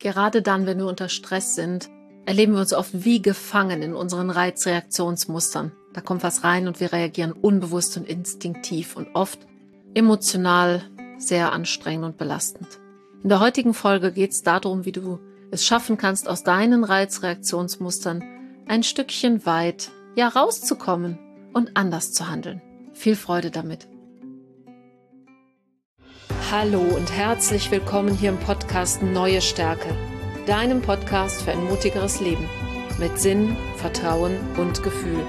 Gerade dann, wenn wir unter Stress sind, erleben wir uns oft wie gefangen in unseren Reizreaktionsmustern. Da kommt was rein und wir reagieren unbewusst und instinktiv und oft emotional sehr anstrengend und belastend. In der heutigen Folge geht es darum, wie du es schaffen kannst, aus deinen Reizreaktionsmustern ein Stückchen weit rauszukommen und anders zu handeln. Viel Freude damit. Hallo und herzlich willkommen hier im Podcast Neue Stärke, deinem Podcast für ein mutigeres Leben mit Sinn, Vertrauen und Gefühl.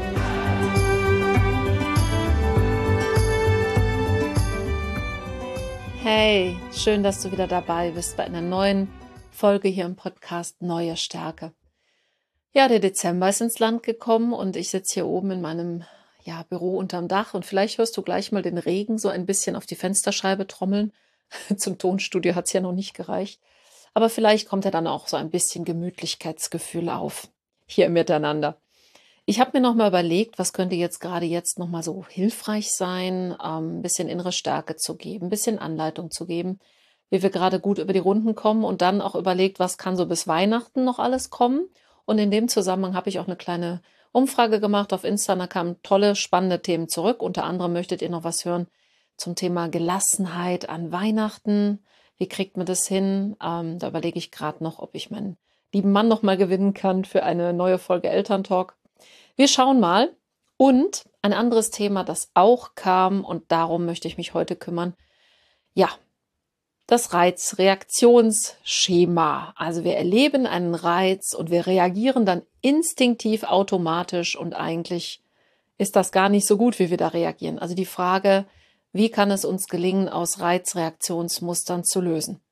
Hey, schön, dass du wieder dabei bist bei einer neuen Folge hier im Podcast Neue Stärke. Ja, der Dezember ist ins Land gekommen und ich sitze hier oben in meinem Büro unterm Dach und vielleicht hörst du gleich mal den Regen so ein bisschen auf die Fensterscheibe trommeln. Zum Tonstudio hat es ja noch nicht gereicht. Aber vielleicht kommt ja dann auch so ein bisschen Gemütlichkeitsgefühl auf, hier im Miteinander. Ich habe mir nochmal überlegt, was könnte jetzt nochmal so hilfreich sein, ein bisschen innere Stärke zu geben, ein bisschen Anleitung zu geben, wie wir gerade gut über die Runden kommen und dann auch überlegt, was kann so bis Weihnachten noch alles kommen. Und in dem Zusammenhang habe ich auch eine kleine Umfrage gemacht auf Insta, da kamen tolle, spannende Themen zurück. Unter anderem möchtet ihr noch was hören zum Thema Gelassenheit an Weihnachten. Wie kriegt man das hin? Da überlege ich gerade noch, ob ich meinen lieben Mann noch mal gewinnen kann für eine neue Folge Elterntalk. Wir schauen mal. Und ein anderes Thema, das auch kam, und darum möchte ich mich heute kümmern. Ja, das Reizreaktionsschema. Also wir erleben einen Reiz und wir reagieren dann instinktiv automatisch und eigentlich ist das gar nicht so gut, wie wir da reagieren. Also die Frage, wie kann es uns gelingen, aus Reizreaktionsmustern zu lösen?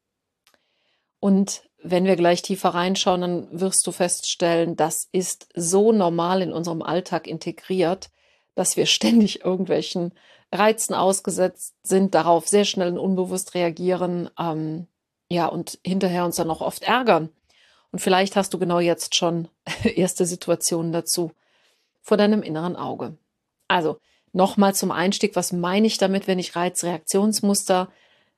Und wenn wir gleich tiefer reinschauen, dann wirst du feststellen, das ist so normal in unserem Alltag integriert, dass wir ständig irgendwelchen Reizen ausgesetzt sind, darauf sehr schnell und unbewusst reagieren, und hinterher uns dann auch oft ärgern. Und vielleicht hast du genau jetzt schon erste Situationen dazu vor deinem inneren Auge. Also nochmal zum Einstieg, was meine ich damit, wenn ich Reizreaktionsmuster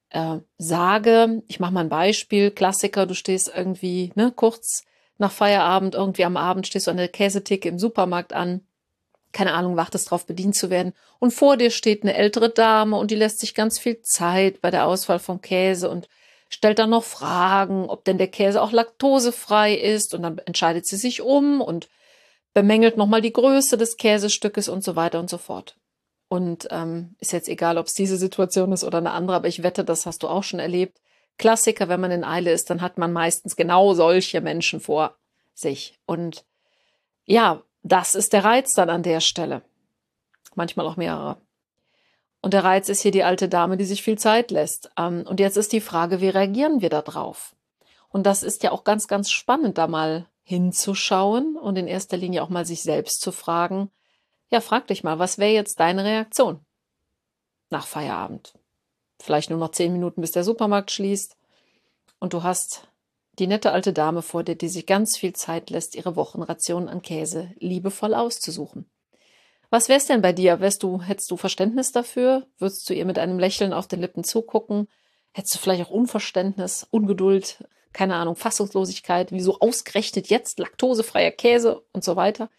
sage? Ich mache mal ein Beispiel, Klassiker, du stehst irgendwie kurz nach Feierabend, irgendwie am Abend stehst du an der Käsetheke im Supermarkt an, keine Ahnung, wartest drauf, bedient zu werden. Und vor dir steht eine ältere Dame und die lässt sich ganz viel Zeit bei der Auswahl vom Käse und stellt dann noch Fragen, ob denn der Käse auch laktosefrei ist. Und dann entscheidet sie sich um und bemängelt nochmal die Größe des Käsestückes und so weiter und so fort. Und ist jetzt egal, ob es diese Situation ist oder eine andere, aber ich wette, das hast du auch schon erlebt. Klassiker, wenn man in Eile ist, dann hat man meistens genau solche Menschen vor sich. Und ja, das ist der Reiz dann an der Stelle. Manchmal auch mehrere. Und der Reiz ist hier die alte Dame, die sich viel Zeit lässt. Und jetzt ist die Frage, wie reagieren wir da drauf? Und das ist ja auch ganz, ganz spannend, da mal hinzuschauen und in erster Linie auch mal sich selbst zu fragen. Ja, frag dich mal, was wäre jetzt deine Reaktion nach Feierabend? Vielleicht nur noch 10 Minuten, bis der Supermarkt schließt. Und du hast die nette alte Dame vor dir, die sich ganz viel Zeit lässt, ihre Wochenration an Käse liebevoll auszusuchen. Was wär's denn bei dir? Hättest du Verständnis dafür? Würdest du ihr mit einem Lächeln auf den Lippen zugucken? Hättest du vielleicht auch Unverständnis, Ungeduld, keine Ahnung, Fassungslosigkeit, wieso ausgerechnet jetzt laktosefreier Käse und so weiter?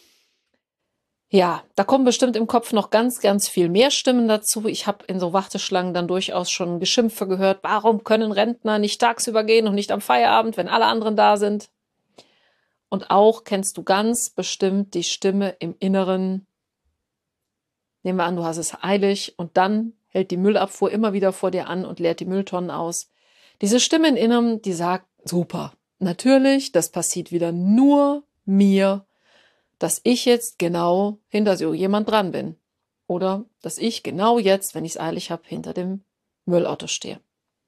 Ja, da kommen bestimmt im Kopf noch ganz, ganz viel mehr Stimmen dazu. Ich habe in so Warteschlangen dann durchaus schon Geschimpfe gehört. Warum können Rentner nicht tagsüber gehen und nicht am Feierabend, wenn alle anderen da sind? Und auch kennst du ganz bestimmt die Stimme im Inneren. Nehmen wir an, du hast es eilig und dann hält die Müllabfuhr immer wieder vor dir an und leert die Mülltonnen aus. Diese Stimme im Inneren, die sagt, super, natürlich, das passiert wieder nur mir, dass ich jetzt genau hinter so jemand dran bin. Oder dass ich genau jetzt, wenn ich es eilig habe, hinter dem Müllauto stehe.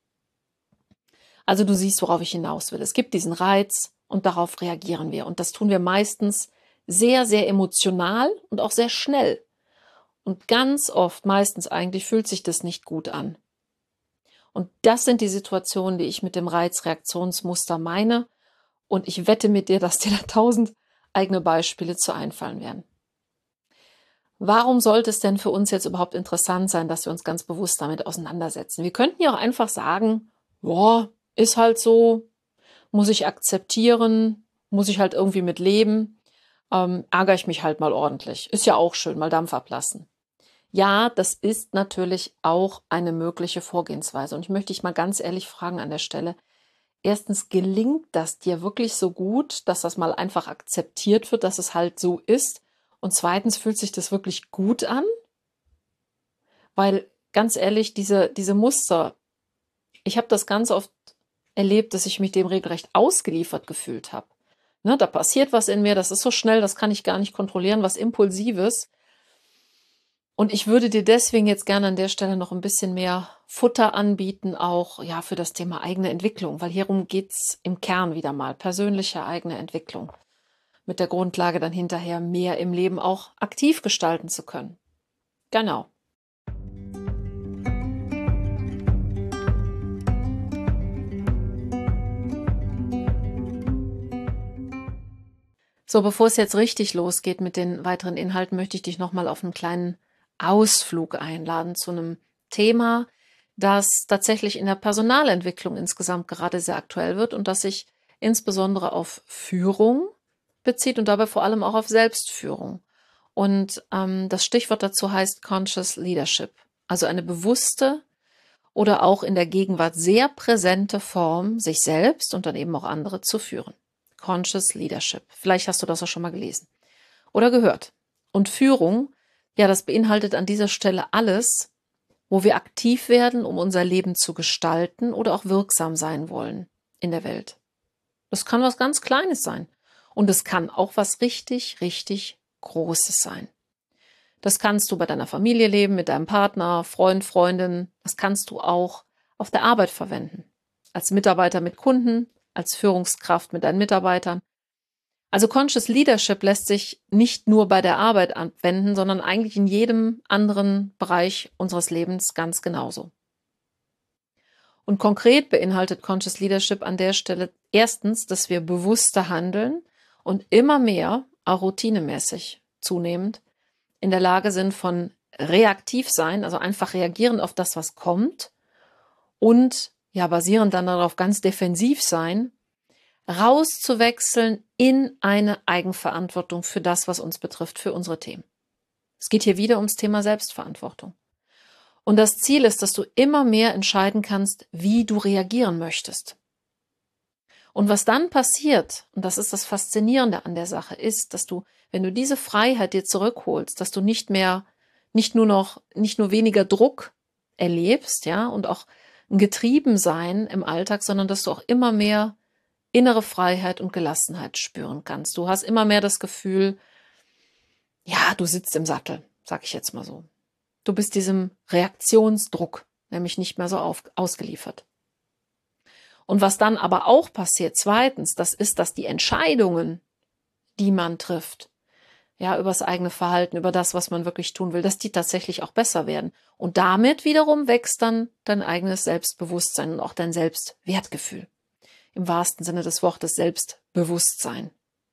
Also du siehst, worauf ich hinaus will. Es gibt diesen Reiz und darauf reagieren wir. Und das tun wir meistens sehr, sehr emotional und auch sehr schnell. Und ganz oft, meistens eigentlich, fühlt sich das nicht gut an. Und das sind die Situationen, die ich mit dem Reizreaktionsmuster meine. Und ich wette mit dir, dass dir da 1000 eigene Beispiele zu einfallen werden. Warum sollte es denn für uns jetzt überhaupt interessant sein, dass wir uns ganz bewusst damit auseinandersetzen? Wir könnten ja auch einfach sagen, boah, ist halt so, muss ich akzeptieren, muss ich halt irgendwie mit leben, ärgere ich mich halt mal ordentlich. Ist ja auch schön, mal Dampf ablassen. Ja, das ist natürlich auch eine mögliche Vorgehensweise. Und ich möchte dich mal ganz ehrlich fragen an der Stelle. Erstens, gelingt das dir wirklich so gut, dass das mal einfach akzeptiert wird, dass es halt so ist? Und zweitens, fühlt sich das wirklich gut an? Weil ganz ehrlich, diese Muster, ich habe das ganz oft erlebt, dass ich mich dem regelrecht ausgeliefert gefühlt habe. Ne, da passiert was in mir, das ist so schnell, das kann ich gar nicht kontrollieren, was Impulsives. Und ich würde dir deswegen jetzt gerne an der Stelle noch ein bisschen mehr Futter anbieten, auch ja für das Thema eigene Entwicklung, weil hierum geht's im Kern wieder mal, persönliche eigene Entwicklung, mit der Grundlage dann hinterher mehr im Leben auch aktiv gestalten zu können. Genau. So, bevor es jetzt richtig losgeht mit den weiteren Inhalten, möchte ich dich nochmal auf einen kleinen Ausflug einladen zu einem Thema, das tatsächlich in der Personalentwicklung insgesamt gerade sehr aktuell wird und das sich insbesondere auf Führung bezieht und dabei vor allem auch auf Selbstführung. Und das Stichwort dazu heißt Conscious Leadership, also eine bewusste oder auch in der Gegenwart sehr präsente Form, sich selbst und dann eben auch andere zu führen. Conscious Leadership. Vielleicht hast du das auch schon mal gelesen oder gehört. Und Führung, ja, das beinhaltet an dieser Stelle alles, wo wir aktiv werden, um unser Leben zu gestalten oder auch wirksam sein wollen in der Welt. Das kann was ganz Kleines sein. Und es kann auch was richtig, richtig Großes sein. Das kannst du bei deiner Familie leben, mit deinem Partner, Freund, Freundin. Das kannst du auch auf der Arbeit verwenden. Als Mitarbeiter mit Kunden, als Führungskraft mit deinen Mitarbeitern. Also Conscious Leadership lässt sich nicht nur bei der Arbeit anwenden, sondern eigentlich in jedem anderen Bereich unseres Lebens ganz genauso. Und konkret beinhaltet Conscious Leadership an der Stelle erstens, dass wir bewusster handeln und immer mehr, auch routinemäßig zunehmend, in der Lage sind von reaktiv sein, also einfach reagieren auf das, was kommt und ja, basierend dann darauf ganz defensiv sein, rauszuwechseln in eine Eigenverantwortung für das, was uns betrifft, für unsere Themen. Es geht hier wieder ums Thema Selbstverantwortung. Und das Ziel ist, dass du immer mehr entscheiden kannst, wie du reagieren möchtest. Und was dann passiert, und das ist das Faszinierende an der Sache, ist, dass du, wenn du diese Freiheit dir zurückholst, dass du nicht nur weniger Druck erlebst, ja, und auch ein Getriebensein im Alltag, sondern dass du auch immer mehr innere Freiheit und Gelassenheit spüren kannst. Du hast immer mehr das Gefühl, ja, du sitzt im Sattel, sag ich jetzt mal so. Du bist diesem Reaktionsdruck nämlich nicht mehr so ausgeliefert. Und was dann aber auch passiert, zweitens, das ist, dass die Entscheidungen, die man trifft, ja, über das eigene Verhalten, über das, was man wirklich tun will, dass die tatsächlich auch besser werden. Und damit wiederum wächst dann dein eigenes Selbstbewusstsein und auch dein Selbstwertgefühl. Im wahrsten Sinne des Wortes Selbstbewusstsein.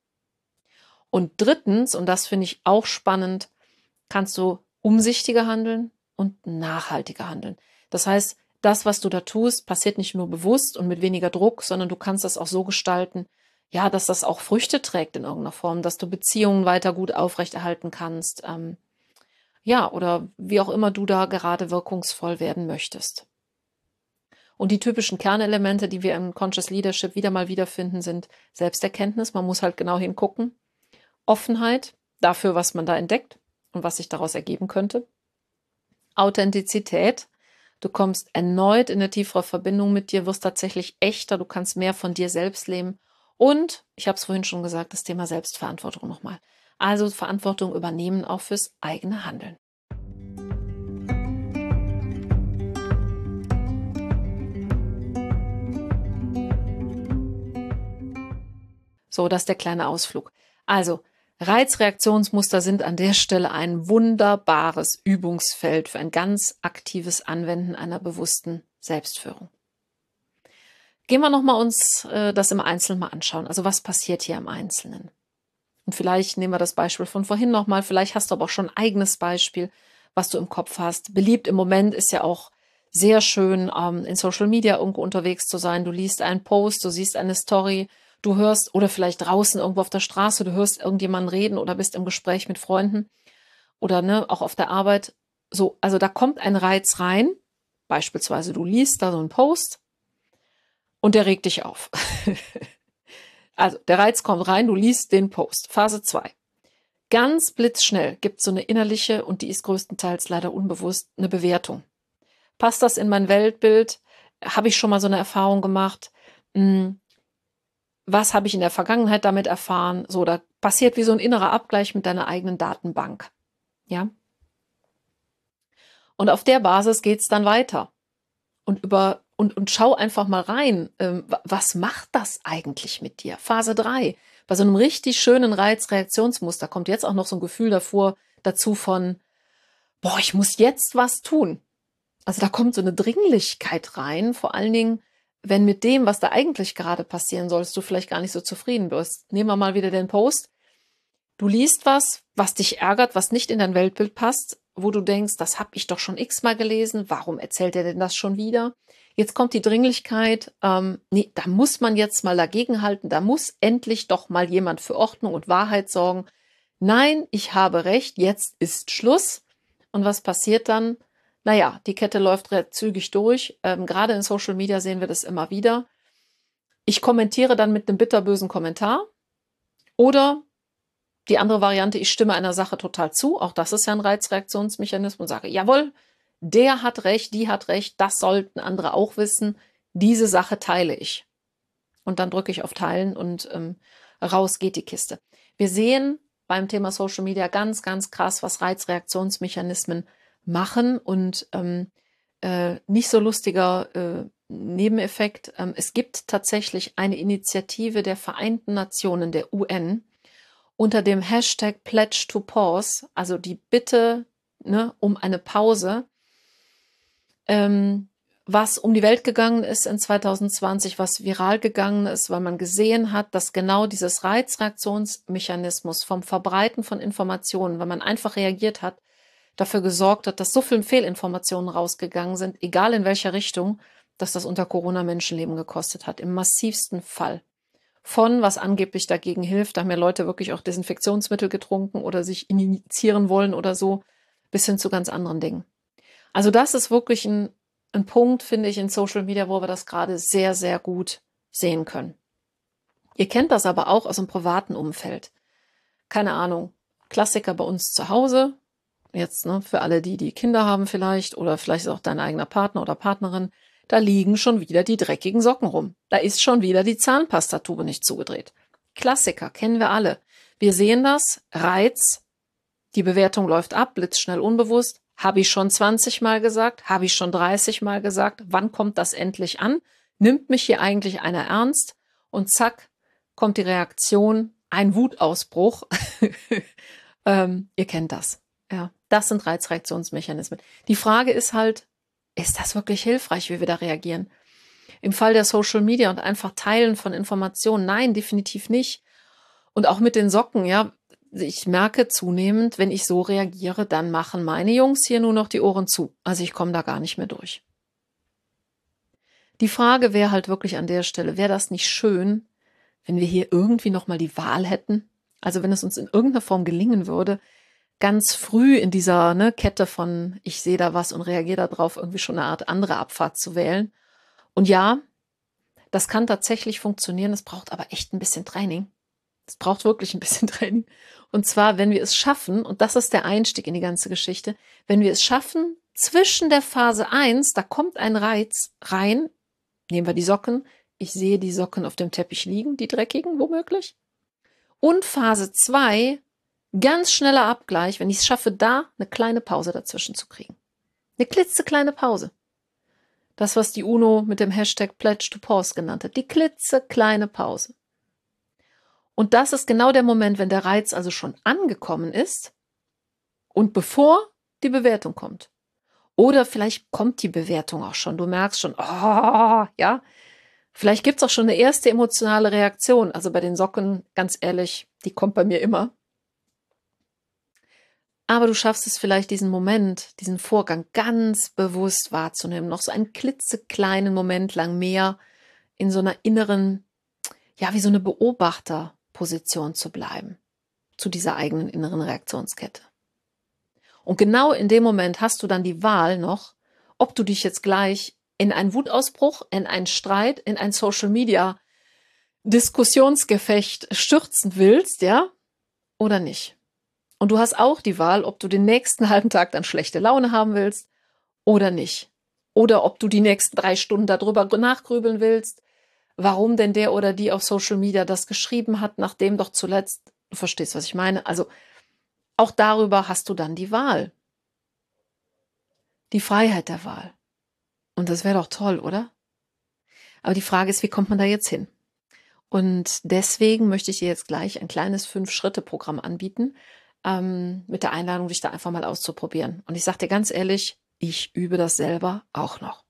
Und drittens, und das finde ich auch spannend, kannst du umsichtiger handeln und nachhaltiger handeln. Das heißt, das, was du da tust, passiert nicht nur bewusst und mit weniger Druck, sondern du kannst das auch so gestalten, ja, dass das auch Früchte trägt in irgendeiner Form, dass du Beziehungen weiter gut aufrechterhalten kannst, ja, oder wie auch immer du da gerade wirkungsvoll werden möchtest. Und die typischen Kernelemente, die wir im Conscious Leadership wieder mal wiederfinden, sind Selbsterkenntnis, man muss halt genau hingucken, Offenheit dafür, was man da entdeckt und was sich daraus ergeben könnte, Authentizität, du kommst erneut in eine tiefere Verbindung mit dir, wirst tatsächlich echter, du kannst mehr von dir selbst leben und, ich habe es vorhin schon gesagt, das Thema Selbstverantwortung nochmal. Also Verantwortung übernehmen auch fürs eigene Handeln. So, das ist der kleine Ausflug. Also, Reizreaktionsmuster sind an der Stelle ein wunderbares Übungsfeld für ein ganz aktives Anwenden einer bewussten Selbstführung. Gehen wir nochmal uns das im Einzelnen mal anschauen. Also was passiert hier im Einzelnen? Und vielleicht nehmen wir das Beispiel von vorhin nochmal. Vielleicht hast du aber auch schon ein eigenes Beispiel, was du im Kopf hast. Beliebt im Moment ist ja auch sehr schön, in Social Media irgendwo unterwegs zu sein. Du liest einen Post, du siehst eine Story, du hörst, oder vielleicht draußen irgendwo auf der Straße, du hörst irgendjemanden reden oder bist im Gespräch mit Freunden oder ne, auch auf der Arbeit. So, also da kommt ein Reiz rein. Beispielsweise du liest da so einen Post und der regt dich auf. Also der Reiz kommt rein, du liest den Post. Phase 2. Ganz blitzschnell gibt es so eine innerliche, und die ist größtenteils leider unbewusst, eine Bewertung. Passt das in mein Weltbild? Habe ich schon mal so eine Erfahrung gemacht? Was habe ich in der Vergangenheit damit erfahren? So, da passiert wie so ein innerer Abgleich mit deiner eigenen Datenbank. Ja? Und auf der Basis geht's dann weiter. Und schau einfach mal rein, was macht das eigentlich mit dir? Phase 3. Bei so einem richtig schönen Reizreaktionsmuster kommt jetzt auch noch so ein Gefühl dazu von, boah, ich muss jetzt was tun. Also da kommt so eine Dringlichkeit rein, vor allen Dingen, wenn mit dem, was da eigentlich gerade passieren sollst, du vielleicht gar nicht so zufrieden bist. Nehmen wir mal wieder den Post. Du liest was dich ärgert, was nicht in dein Weltbild passt, wo du denkst, das habe ich doch schon x-mal gelesen, warum erzählt er denn das schon wieder? Jetzt kommt die Dringlichkeit, nee, da muss man jetzt mal dagegenhalten, da muss endlich doch mal jemand für Ordnung und Wahrheit sorgen. Nein, ich habe recht, jetzt ist Schluss. Und was passiert dann? Naja, die Kette läuft recht zügig durch. Gerade in Social Media sehen wir das immer wieder. Ich kommentiere dann mit einem bitterbösen Kommentar. Oder die andere Variante, ich stimme einer Sache total zu. Auch das ist ja ein Reizreaktionsmechanismus und sage, jawohl, der hat recht, die hat recht, das sollten andere auch wissen. Diese Sache teile ich. Und dann drücke ich auf Teilen und raus geht die Kiste. Wir sehen beim Thema Social Media ganz, ganz krass, was Reizreaktionsmechanismen machen und nicht so lustiger Nebeneffekt. Es gibt tatsächlich eine Initiative der Vereinten Nationen, der UN, unter dem Hashtag Pledge to Pause, also die Bitte um eine Pause, was um die Welt gegangen ist in 2020, was viral gegangen ist, weil man gesehen hat, dass genau dieses Reizreaktionsmechanismus vom Verbreiten von Informationen, wenn man einfach reagiert hat, dafür gesorgt hat, dass so viele Fehlinformationen rausgegangen sind, egal in welcher Richtung, dass das unter Corona Menschenleben gekostet hat, im massivsten Fall. Von, was angeblich dagegen hilft, da haben ja Leute wirklich auch Desinfektionsmittel getrunken oder sich injizieren wollen oder so, bis hin zu ganz anderen Dingen. Also das ist wirklich ein Punkt, finde ich, in Social Media, wo wir das gerade sehr, sehr gut sehen können. Ihr kennt das aber auch aus dem privaten Umfeld. Keine Ahnung, Klassiker bei uns zu Hause, jetzt für alle, die Kinder haben vielleicht, oder vielleicht ist auch dein eigener Partner oder Partnerin, da liegen schon wieder die dreckigen Socken rum. Da ist schon wieder die Zahnpastatube nicht zugedreht. Klassiker, kennen wir alle. Wir sehen das, Reiz, die Bewertung läuft ab, blitzschnell unbewusst. Habe ich schon 20 Mal gesagt? Habe ich schon 30 Mal gesagt? Wann kommt das endlich an? Nimmt mich hier eigentlich einer ernst? Und zack, kommt die Reaktion, ein Wutausbruch. Ihr kennt das. Ja, das sind Reizreaktionsmechanismen. Die Frage ist halt, ist das wirklich hilfreich, wie wir da reagieren? Im Fall der Social Media und einfach Teilen von Informationen, nein, definitiv nicht. Und auch mit den Socken, ja, ich merke zunehmend, wenn ich so reagiere, dann machen meine Jungs hier nur noch die Ohren zu. Also ich komme da gar nicht mehr durch. Die Frage wäre halt wirklich an der Stelle, wäre das nicht schön, wenn wir hier irgendwie nochmal die Wahl hätten? Also wenn es uns in irgendeiner Form gelingen würde, ganz früh in dieser Kette von ich sehe da was und reagiere darauf, irgendwie schon eine Art andere Abfahrt zu wählen. Und ja, das kann tatsächlich funktionieren, es braucht aber echt ein bisschen Training. Es braucht wirklich ein bisschen Training. Und zwar, wenn wir es schaffen, und das ist der Einstieg in die ganze Geschichte, wenn wir es schaffen, zwischen der Phase 1, da kommt ein Reiz rein, nehmen wir die Socken, ich sehe die Socken auf dem Teppich liegen, die dreckigen womöglich, und Phase 2, ganz schneller Abgleich, wenn ich es schaffe, da eine kleine Pause dazwischen zu kriegen. Eine klitzekleine Pause. Das, was die UNO mit dem Hashtag Pledge to Pause genannt hat. Die klitzekleine Pause. Und das ist genau der Moment, wenn der Reiz also schon angekommen ist und bevor die Bewertung kommt. Oder vielleicht kommt die Bewertung auch schon. Du merkst schon, oh, ja. Vielleicht gibt es auch schon eine erste emotionale Reaktion. Also bei den Socken, ganz ehrlich, die kommt bei mir immer. Aber du schaffst es vielleicht, diesen Moment, diesen Vorgang ganz bewusst wahrzunehmen, noch so einen klitzekleinen Moment lang mehr in so einer inneren, ja, wie so eine Beobachterposition zu bleiben, zu dieser eigenen inneren Reaktionskette. Und genau in dem Moment hast du dann die Wahl noch, ob du dich jetzt gleich in einen Wutausbruch, in einen Streit, in ein Social Media Diskussionsgefecht stürzen willst, ja, oder nicht. Und du hast auch die Wahl, ob du den nächsten halben Tag dann schlechte Laune haben willst oder nicht. Oder ob du die nächsten 3 Stunden darüber nachgrübeln willst, warum denn der oder die auf Social Media das geschrieben hat, nachdem doch zuletzt, du verstehst, was ich meine, also auch darüber hast du dann die Wahl. Die Freiheit der Wahl. Und das wäre doch toll, oder? Aber die Frage ist, wie kommt man da jetzt hin? Und deswegen möchte ich dir jetzt gleich ein kleines 5-Schritte-Programm anbieten, mit der Einladung, dich da einfach mal auszuprobieren. Und ich sage dir ganz ehrlich, ich übe das selber auch noch.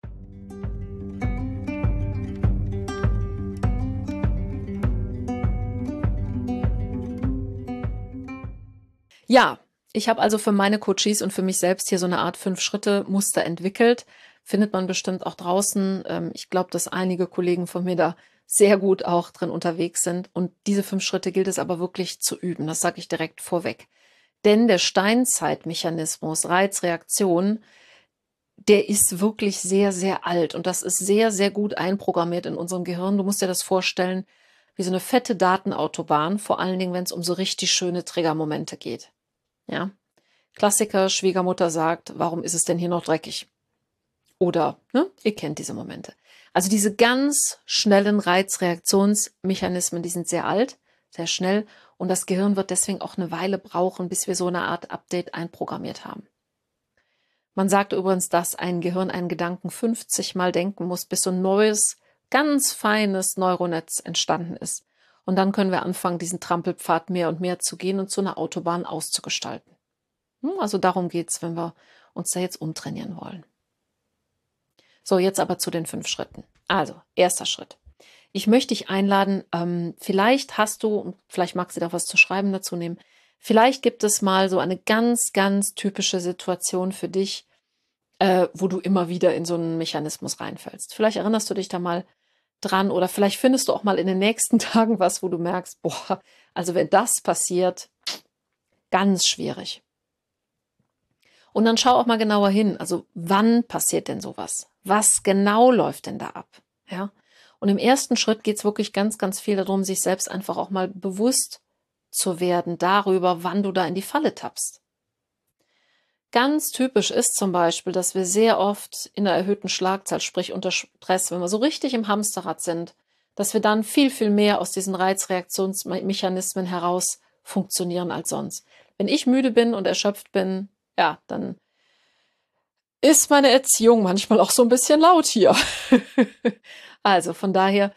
Ja, ich habe also für meine Coaches und für mich selbst hier so eine Art 5-Schritte-Muster entwickelt. Findet man bestimmt auch draußen. Ich glaube, dass einige Kollegen von mir da sehr gut auch drin unterwegs sind. Und diese 5 Schritte gilt es aber wirklich zu üben. Das sage ich direkt vorweg. Denn der Steinzeitmechanismus, Reizreaktion, der ist wirklich sehr, sehr alt. Und das ist sehr, sehr gut einprogrammiert in unserem Gehirn. Du musst dir das vorstellen wie so eine fette Datenautobahn, vor allen Dingen, wenn es um so richtig schöne Triggermomente geht. Ja, Klassiker, Schwiegermutter sagt, warum ist es denn hier noch dreckig? Oder, ne, ihr kennt diese Momente. Also diese ganz schnellen Reizreaktionsmechanismen, die sind sehr alt, sehr schnell und das Gehirn wird deswegen auch eine Weile brauchen, bis wir so eine Art Update einprogrammiert haben. Man sagt übrigens, dass ein Gehirn einen Gedanken 50 Mal denken muss, bis so ein neues, ganz feines Neuronetz entstanden ist. Und dann können wir anfangen, diesen Trampelpfad mehr und mehr zu gehen und zu einer Autobahn auszugestalten. Also darum geht's, wenn wir uns da jetzt umtrainieren wollen. So, jetzt aber zu den 5 Schritten. Also, erster Schritt. Ich möchte dich einladen, vielleicht hast du, und vielleicht magst du da was zu schreiben dazu nehmen, vielleicht gibt es mal so eine ganz, ganz typische Situation für dich, wo du immer wieder in so einen Mechanismus reinfällst. Vielleicht erinnerst du dich da mal dran oder vielleicht findest du auch mal in den nächsten Tagen was, wo du merkst, boah, also wenn das passiert, ganz schwierig. Und dann schau auch mal genauer hin. Also wann passiert denn sowas? Was genau läuft denn da ab? Ja. Und im ersten Schritt geht es wirklich ganz, ganz viel darum, sich selbst einfach auch mal bewusst zu werden darüber, wann du da in die Falle tappst. Ganz typisch ist zum Beispiel, dass wir sehr oft in einer erhöhten Schlagzahl, sprich unter Stress, wenn wir so richtig im Hamsterrad sind, dass wir dann viel, viel mehr aus diesen Reizreaktionsmechanismen heraus funktionieren als sonst. Wenn ich müde bin und erschöpft bin, ja, dann ist meine Erziehung manchmal auch so ein bisschen laut hier. Also von daher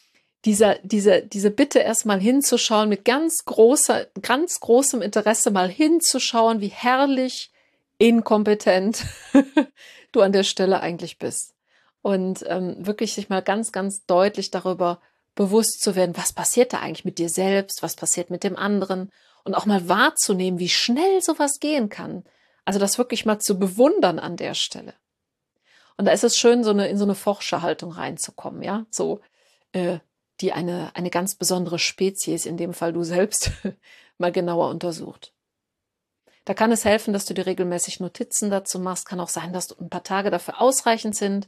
diese Bitte erstmal hinzuschauen, mit ganz großem Interesse mal hinzuschauen, wie herrlich inkompetent du an der Stelle eigentlich bist. Und wirklich sich mal ganz, ganz deutlich darüber bewusst zu werden, was passiert da eigentlich mit dir selbst, was passiert mit dem anderen und auch mal wahrzunehmen, wie schnell sowas gehen kann. Also das wirklich mal zu bewundern an der Stelle. Und da ist es schön, in so eine Forscherhaltung reinzukommen, ja, so die eine ganz besondere Spezies, in dem Fall du selbst, mal genauer untersucht. Da kann es helfen, dass du dir regelmäßig Notizen dazu machst. Kann auch sein, dass ein paar Tage dafür ausreichend sind.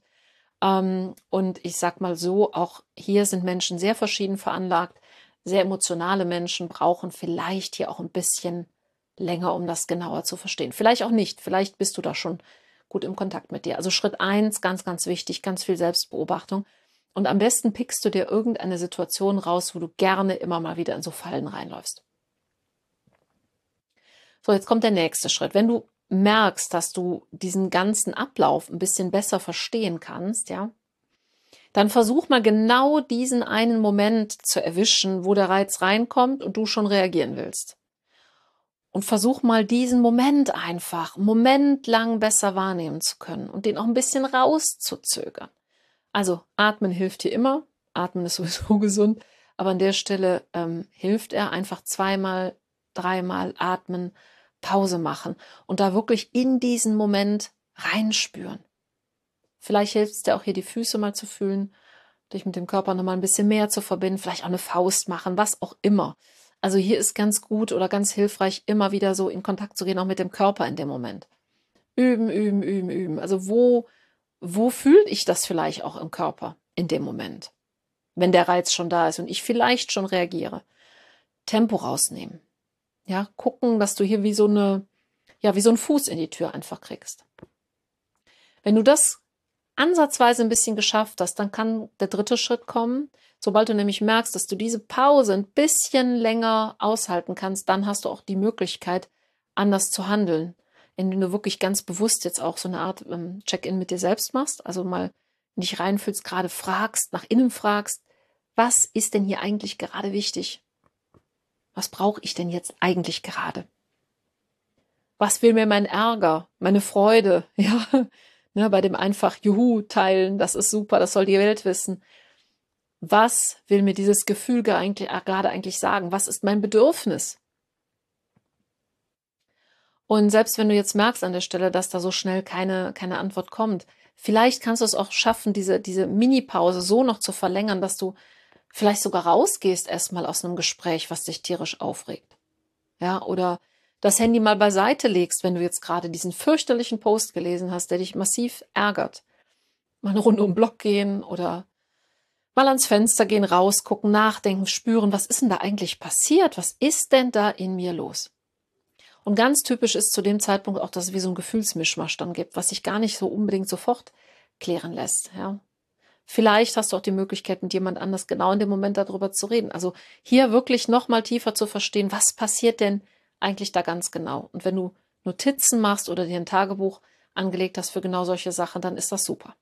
Und ich sag mal so, auch hier sind Menschen sehr verschieden veranlagt. Sehr emotionale Menschen brauchen vielleicht hier auch ein bisschen länger, um das genauer zu verstehen. Vielleicht auch nicht. Vielleicht bist du da schon gut im Kontakt mit dir. Also Schritt 1, ganz, ganz wichtig, ganz viel Selbstbeobachtung. Und am besten pickst du dir irgendeine Situation raus, wo du gerne immer mal wieder in so Fallen reinläufst. So, jetzt kommt der nächste Schritt. Wenn du merkst, dass du diesen ganzen Ablauf ein bisschen besser verstehen kannst, ja, dann versuch mal genau diesen einen Moment zu erwischen, wo der Reiz reinkommt und du schon reagieren willst. Und versuch mal diesen Moment einfach, einen Moment lang besser wahrnehmen zu können und den auch ein bisschen rauszuzögern. Also atmen hilft hier immer, atmen ist sowieso gesund, aber an der Stelle hilft er einfach 2-mal, 3-mal atmen, Pause machen und da wirklich in diesen Moment reinspüren. Vielleicht hilft es dir auch hier, die Füße mal zu fühlen, dich mit dem Körper nochmal ein bisschen mehr zu verbinden, vielleicht auch eine Faust machen, was auch immer. Also hier ist ganz gut oder ganz hilfreich, immer wieder so in Kontakt zu gehen, auch mit dem Körper in dem Moment. Üben, üben, üben, üben. Also wo fühle ich das vielleicht auch im Körper in dem Moment, wenn der Reiz schon da ist und ich vielleicht schon reagiere? Tempo rausnehmen. Ja, gucken, dass du hier wie so ein Fuß in die Tür einfach kriegst. Wenn du das ansatzweise ein bisschen geschafft hast, dann kann der dritte Schritt kommen. Sobald du nämlich merkst, dass du diese Pause ein bisschen länger aushalten kannst, dann hast du auch die Möglichkeit, anders zu handeln, indem du wirklich ganz bewusst jetzt auch so eine Art Check-in mit dir selbst machst, also mal in dich reinfühlst, gerade fragst, nach innen fragst, was ist denn hier eigentlich gerade wichtig? Was brauche ich denn jetzt eigentlich gerade? Was will mir mein Ärger, meine Freude, ja, ne, bei dem einfach Juhu teilen, das ist super, das soll die Welt wissen. Was will mir dieses Gefühl gerade eigentlich sagen? Was ist mein Bedürfnis? Und selbst wenn du jetzt merkst an der Stelle, dass da so schnell keine Antwort kommt, vielleicht kannst du es auch schaffen, diese Mini-Pause so noch zu verlängern, dass du vielleicht sogar rausgehst erstmal aus einem Gespräch, was dich tierisch aufregt. Ja, oder das Handy mal beiseite legst, wenn du jetzt gerade diesen fürchterlichen Post gelesen hast, der dich massiv ärgert. Mal eine Runde um den Block gehen oder mal ans Fenster gehen, rausgucken, nachdenken, spüren, was ist denn da eigentlich passiert? Was ist denn da in mir los? Und ganz typisch ist zu dem Zeitpunkt auch, dass es wie so ein Gefühlsmischmasch dann gibt, was sich gar nicht so unbedingt sofort klären lässt. Ja. Vielleicht hast du auch die Möglichkeit, mit jemand anders genau in dem Moment darüber zu reden. Also hier wirklich noch mal tiefer zu verstehen, was passiert denn eigentlich da ganz genau. Und wenn du Notizen machst oder dir ein Tagebuch angelegt hast für genau solche Sachen, dann ist das super.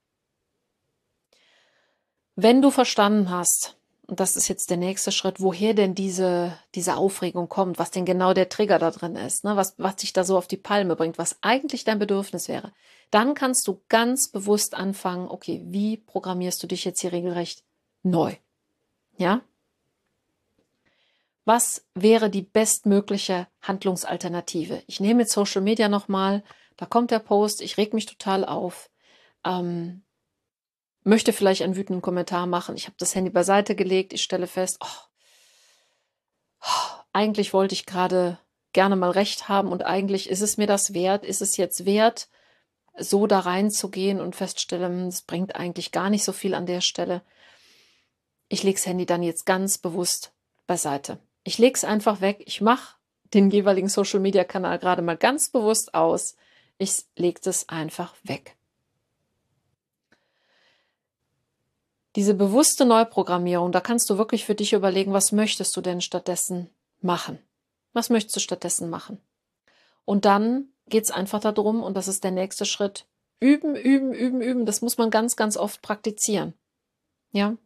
Wenn du verstanden hast, und das ist jetzt der nächste Schritt, woher denn diese Aufregung kommt, was denn genau der Trigger da drin ist, ne, was dich da so auf die Palme bringt, was eigentlich dein Bedürfnis wäre, dann kannst du ganz bewusst anfangen, okay, wie programmierst du dich jetzt hier regelrecht neu? Ja? Was wäre die bestmögliche Handlungsalternative? Ich nehme jetzt Social Media nochmal, da kommt der Post, ich reg mich total auf, möchte vielleicht einen wütenden Kommentar machen. Ich habe das Handy beiseite gelegt. Ich stelle fest, eigentlich wollte ich gerade gerne mal recht haben und eigentlich ist es mir das wert. Ist es jetzt wert, so da reinzugehen und feststellen, es bringt eigentlich gar nicht so viel an der Stelle. Ich lege das Handy dann jetzt ganz bewusst beiseite. Ich lege es einfach weg. Ich mache den jeweiligen Social-Media-Kanal gerade mal ganz bewusst aus. Ich lege das einfach weg. Diese bewusste Neuprogrammierung, da kannst du wirklich für dich überlegen, was möchtest du denn stattdessen machen? Was möchtest du stattdessen machen? Und dann geht es einfach darum, und das ist der nächste Schritt, üben, üben, üben, üben. Das muss man ganz, ganz oft praktizieren. Ja.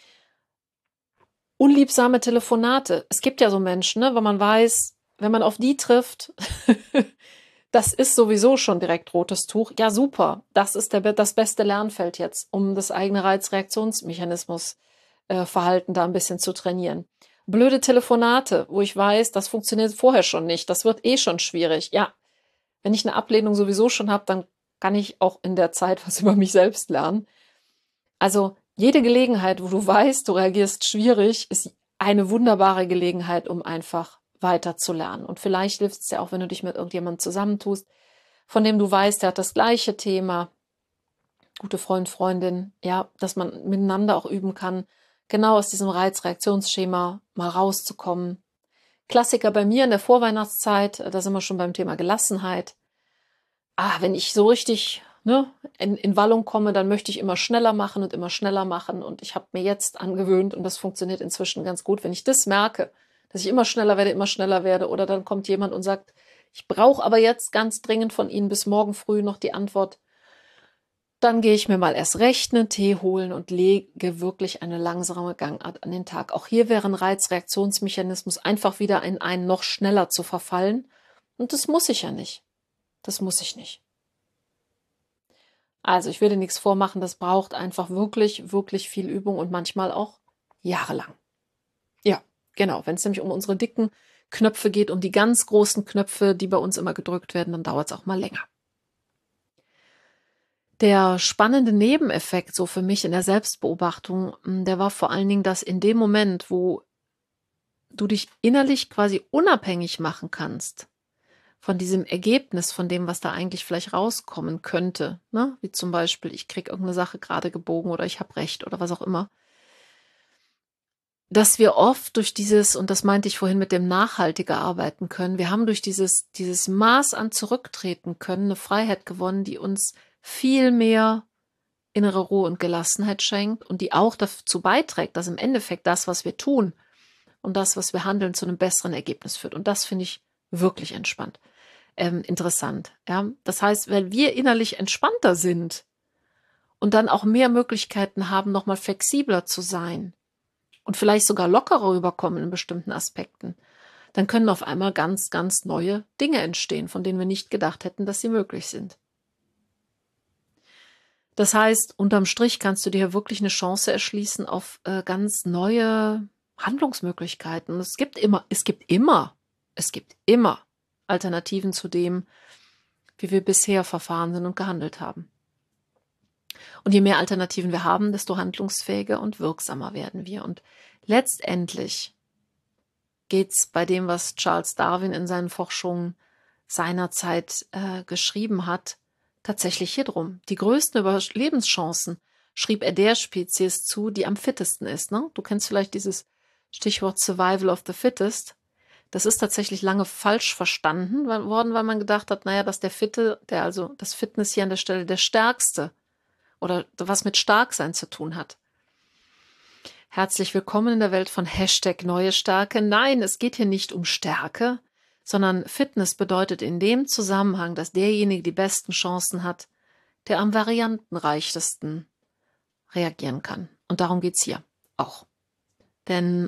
Unliebsame Telefonate. Es gibt ja so Menschen, ne, wenn man weiß, wenn man auf die trifft, das ist sowieso schon direkt rotes Tuch. Ja, super. Das ist das beste Lernfeld jetzt, um das eigene Reizreaktionsmechanismus Verhalten da ein bisschen zu trainieren. Blöde Telefonate, wo ich weiß, das funktioniert vorher schon nicht. Das wird eh schon schwierig. Ja, wenn ich eine Ablehnung sowieso schon habe, dann kann ich auch in der Zeit was über mich selbst lernen. Also jede Gelegenheit, wo du weißt, du reagierst schwierig, ist eine wunderbare Gelegenheit, um einfach weiter zu lernen. Und vielleicht hilft es ja auch, wenn du dich mit irgendjemandem zusammentust, von dem du weißt, der hat das gleiche Thema, gute Freund, Freundin, ja, dass man miteinander auch üben kann, genau aus diesem Reizreaktionsschema mal rauszukommen. Klassiker bei mir in der Vorweihnachtszeit, da sind wir schon beim Thema Gelassenheit. Wenn ich so richtig in Wallung komme, dann möchte ich immer schneller machen und immer schneller machen. Und ich habe mir jetzt angewöhnt, und das funktioniert inzwischen ganz gut, wenn ich das merke, dass ich immer schneller werde, oder dann kommt jemand und sagt, ich brauche aber jetzt ganz dringend von Ihnen bis morgen früh noch die Antwort, dann gehe ich mir mal erst recht einen Tee holen und lege wirklich eine langsame Gangart an den Tag. Auch hier wäre ein Reizreaktionsmechanismus, einfach wieder in einen noch schneller zu verfallen. Und das muss ich ja nicht. Das muss ich nicht. Also ich will dir nichts vormachen, das braucht einfach wirklich, wirklich viel Übung und manchmal auch jahrelang. Ja, genau. Wenn es nämlich um unsere dicken Knöpfe geht, um die ganz großen Knöpfe, die bei uns immer gedrückt werden, dann dauert es auch mal länger. Der spannende Nebeneffekt so für mich in der Selbstbeobachtung, der war vor allen Dingen, dass in dem Moment, wo du dich innerlich quasi unabhängig machen kannst von diesem Ergebnis, von dem, was da eigentlich vielleicht rauskommen könnte, ne? Wie zum Beispiel, ich kriege irgendeine Sache gerade gebogen oder ich habe recht oder was auch immer, dass wir oft durch dieses, und das meinte ich vorhin mit dem nachhaltiger arbeiten können, wir haben durch dieses Maß an Zurücktreten können eine Freiheit gewonnen, die uns viel mehr innere Ruhe und Gelassenheit schenkt und die auch dazu beiträgt, dass im Endeffekt das, was wir tun und das, was wir handeln, zu einem besseren Ergebnis führt. Und das finde ich wirklich interessant. Ja? Das heißt, wenn wir innerlich entspannter sind und dann auch mehr Möglichkeiten haben, nochmal flexibler zu sein und vielleicht sogar lockerer rüberkommen in bestimmten Aspekten, dann können auf einmal ganz, ganz neue Dinge entstehen, von denen wir nicht gedacht hätten, dass sie möglich sind. Das heißt, unterm Strich kannst du dir wirklich eine Chance erschließen auf ganz neue Handlungsmöglichkeiten. Es gibt immer Alternativen zu dem, wie wir bisher verfahren sind und gehandelt haben. Und je mehr Alternativen wir haben, desto handlungsfähiger und wirksamer werden wir. Und letztendlich geht es bei dem, was Charles Darwin in seinen Forschungen seinerzeit geschrieben hat, tatsächlich hier drum. Die größten Überlebenschancen schrieb er der Spezies zu, die am fittesten ist. Ne? Du kennst vielleicht dieses Stichwort Survival of the Fittest. Das ist tatsächlich lange falsch verstanden worden, weil man gedacht hat, naja, dass also das Fitness hier an der Stelle der Stärkste oder was mit Starksein zu tun hat. Herzlich willkommen in der Welt von #neue Stärke. Nein, es geht hier nicht um Stärke, sondern Fitness bedeutet in dem Zusammenhang, dass derjenige die besten Chancen hat, der am variantenreichsten reagieren kann. Und darum geht's hier auch. Denn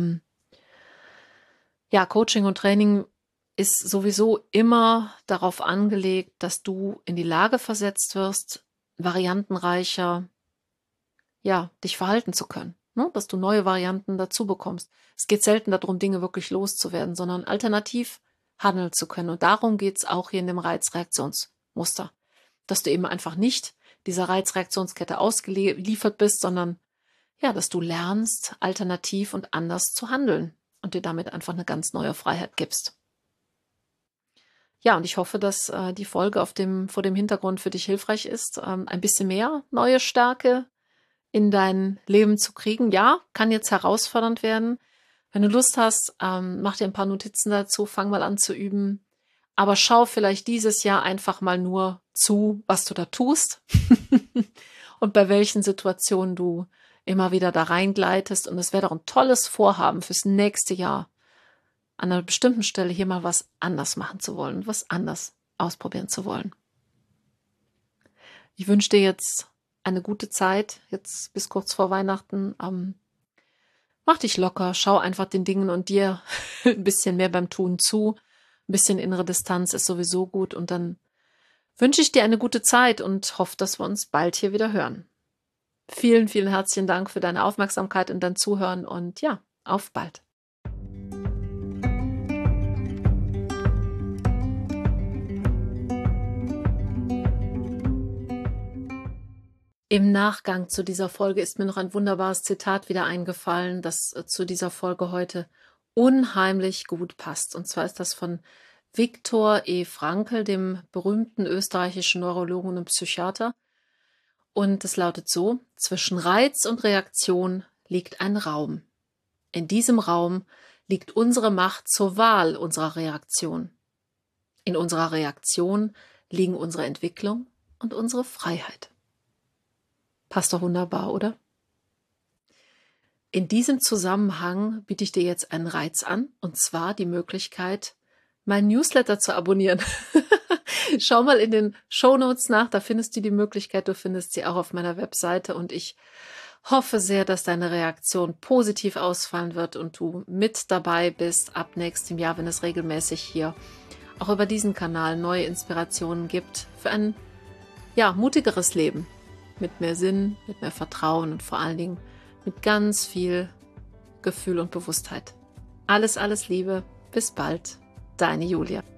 Coaching und Training ist sowieso immer darauf angelegt, dass du in die Lage versetzt wirst, variantenreicher dich verhalten zu können. Ne? Dass du neue Varianten dazu bekommst. Es geht selten darum, Dinge wirklich loszuwerden, sondern alternativ handeln zu können. Und darum geht es auch hier in dem Reizreaktionsmuster. Dass du eben einfach nicht dieser Reizreaktionskette ausgeliefert bist, sondern dass du lernst, alternativ und anders zu handeln und dir damit einfach eine ganz neue Freiheit gibst. Ja, und ich hoffe, dass die Folge vor dem Hintergrund für dich hilfreich ist, ein bisschen mehr neue Stärke in dein Leben zu kriegen. Ja, kann jetzt herausfordernd werden. Wenn du Lust hast, mach dir ein paar Notizen dazu, fang mal an zu üben. Aber schau vielleicht dieses Jahr einfach mal nur zu, was du da tust und bei welchen Situationen du immer wieder da reingleitest. Und es wäre doch ein tolles Vorhaben fürs nächste Jahr, an einer bestimmten Stelle hier mal was anders machen zu wollen und was anders ausprobieren zu wollen. Ich wünsche dir jetzt eine gute Zeit, jetzt bis kurz vor Weihnachten. Mach dich locker, schau einfach den Dingen und dir ein bisschen mehr beim Tun zu. Ein bisschen innere Distanz ist sowieso gut. Und dann wünsche ich dir eine gute Zeit und hoffe, dass wir uns bald hier wieder hören. Vielen, vielen herzlichen Dank für deine Aufmerksamkeit und dein Zuhören und auf bald. Im Nachgang zu dieser Folge ist mir noch ein wunderbares Zitat wieder eingefallen, das zu dieser Folge heute unheimlich gut passt. Und zwar ist das von Viktor E. Frankl, dem berühmten österreichischen Neurologen und Psychiater. Und es lautet so: Zwischen Reiz und Reaktion liegt ein Raum. In diesem Raum liegt unsere Macht zur Wahl unserer Reaktion. In unserer Reaktion liegen unsere Entwicklung und unsere Freiheit. Passt doch wunderbar, oder? In diesem Zusammenhang biete ich dir jetzt einen Reiz an, und zwar die Möglichkeit, meinen Newsletter zu abonnieren. Schau mal in den Shownotes nach, da findest du die Möglichkeit, du findest sie auch auf meiner Webseite und ich hoffe sehr, dass deine Reaktion positiv ausfallen wird und du mit dabei bist ab nächstem Jahr, wenn es regelmäßig hier auch über diesen Kanal neue Inspirationen gibt für ein mutigeres Leben. Mit mehr Sinn, mit mehr Vertrauen und vor allen Dingen mit ganz viel Gefühl und Bewusstheit. Alles, alles Liebe, Bis bald, deine Julia.